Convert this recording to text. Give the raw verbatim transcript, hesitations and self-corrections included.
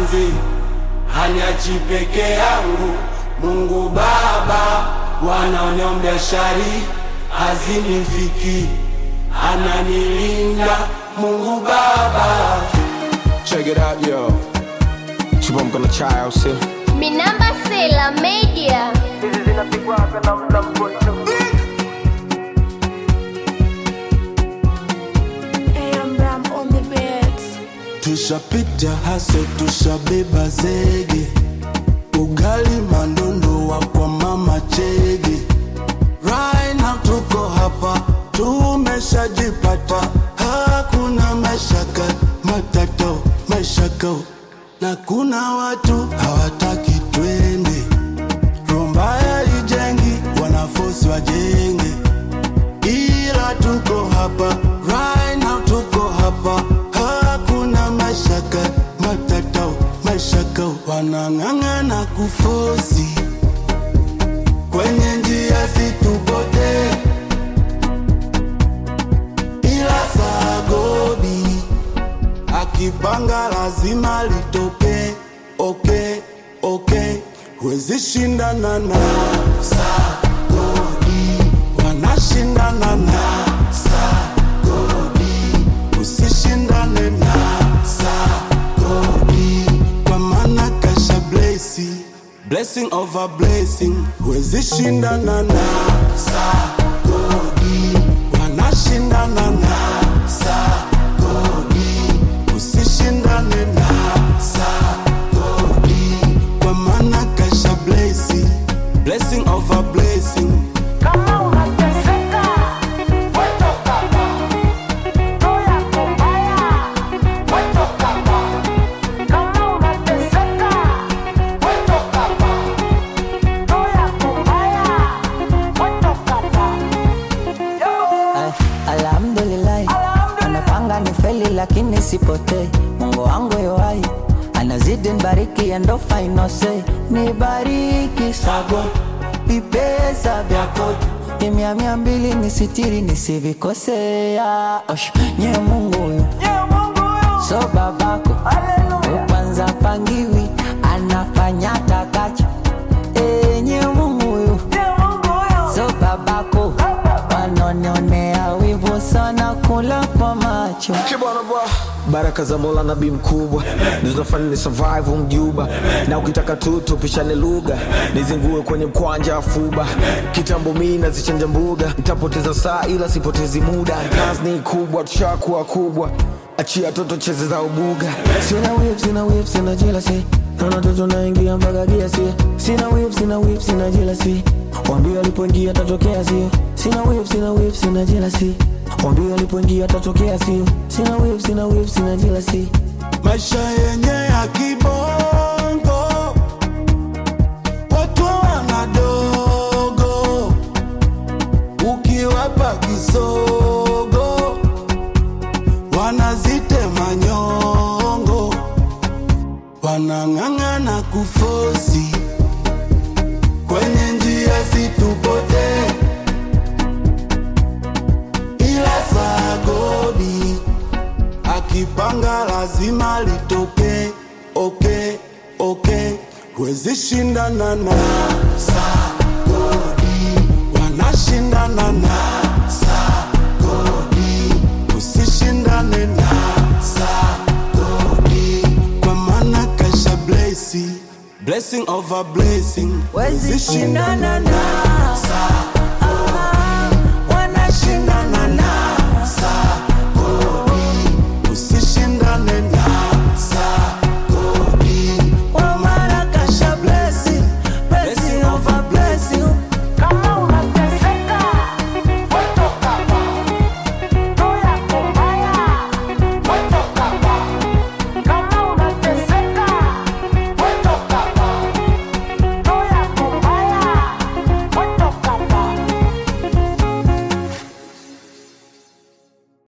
manzi, haniachi peke yangu. Mungu Baba wanaoniombea shari hazinifiki, ananilinda Mungu Baba. Check it out, yo. Chibomko na chai, see. Minamba Sela Media. Hizi zinapigwa hapa na mla mkono. Tushapita haso, tushabeba zege, ugali mandondo wa kwa mama chege. Right now tuko hapa, tumeshajipata, hakuna mashaka, matato, mashaka. Na kuna watu hawataki twende, rombaya ijengi, wanafosi wajenge. Ila tuko hapa, right now tuko hapa, hakuna mashaka, matatao, mashaka. Wanang'ang'ana kufosi, kwenye njia situpote, ila Sagodi akipanga lazima litoke. Okay, okay, huwezi shindana na Sagodi, wanashindana na Sagodi. Usishindane na Sagodi, kwa maana kasha blessing, blessing over blessing. Huwezi shindana na Sagodi, wanashindana na Sagodi. Usishindane na Sagodi, kwa maana kasha blessing, blessing over blessing. Kama unateseka, wewe kama. Toya kumbaya, wewe kama. Kama unateseka, wewe kama. Toya kumbaya, wewe kama. Yo. Alhamdulillah, anapanga nifeli lakini sipotei. Mungu wangu yoai, anazidi nibariki and no final say. Nibariki Sago, vipesa vya kodi, kimya mia mbili nisitiri nisivikosea. Osh, nye Mungu yo, so babako, kwanza pangiwi, anafanya takacho. E, nye Mungu yo, so babako, wanonionea wivu sana kula kwa macho. Kibwana bwa, baraka za Mola nabii mkubwa, zinafanya ni survive mjuba. Na ukitaka tu tupishane lugha, nizingue kwenye mkwanja afuba. Kitambo mimi nazichanja mbuga, nitapoteza saa ila sipotezi muda. Kazi ni kubwa, tushakuwa kubwa, achia toto cheze za ubuga. Sina whip, sina whip, sina jealousy, naona toto naingia mpaka kiasi. Sina whip, sina whip, sina jealousy, wambie alipoingia tatokea sio. Sina whip, sina whip, sina jealousy, wambie alipoingia tatokea sio. Sina whip, sina whip, sina jealousy. Maisha yenye ya kibongo, watu wanadogo, ukiwapa kisogo wanazitema nyongo. Wanang'ang'ana kufosi, kwenye njia situpote, ila Sagodi akipanga lazima litoke. Okay, okay, huwezi shindana na Sagodi, wanashindana na Sagodi. Usishindane na Sagodi, kwa maana kasha blessing, blessing over blessing. Huwezi shindana na Sagodi.